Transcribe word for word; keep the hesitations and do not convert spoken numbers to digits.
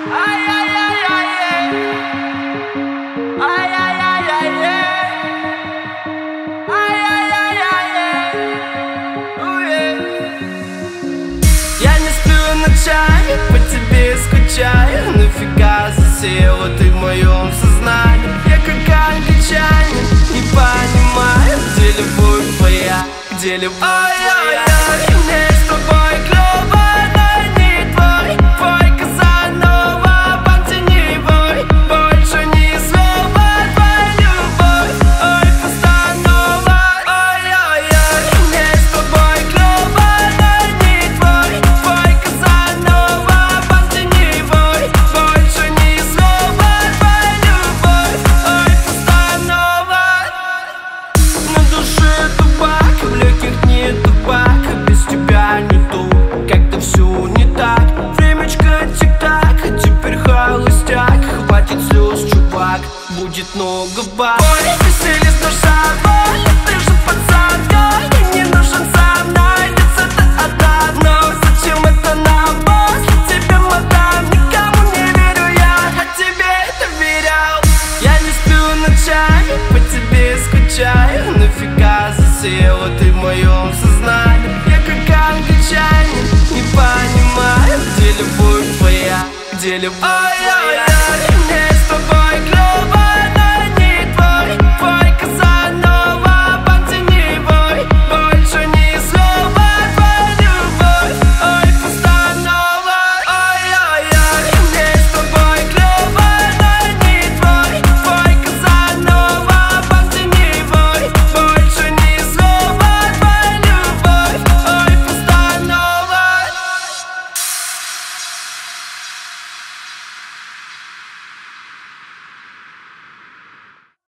Я не сплю ночами, по тебе скучаю. Нафига засела ты в моем сознании? Я как англичанин, не понимаю, где любовь твоя, где любовь твоя. Мне с тобой клёво, но не твой, твой Казанова, Пантеневой. Больше ни слова, твоя любовь, ой, постанова. Ой-ой-ой, мне с тобой клёво, но не твой, твой Казанова, Пантеневой. Больше ни слова, твоя любовь, ой, постанова. На душе табак, в легких не табак. Без тебя не то, как-то все не так. Времечко тик-так, а теперь холостяк. Хватит слез, чувак, будет много баб. Ой, веселье с душой, ты же пацан, ты не нужен сам, найдется-то одна. Но зачем это нам, после тебя, мадам? Никому не верю я, а тебе доверял. Я не сплю ночами, по тебе скучаю. Нафига засела ты в моем сознании? Я как англичанин, не понимаю, где любовь твоя, где любовь твоя.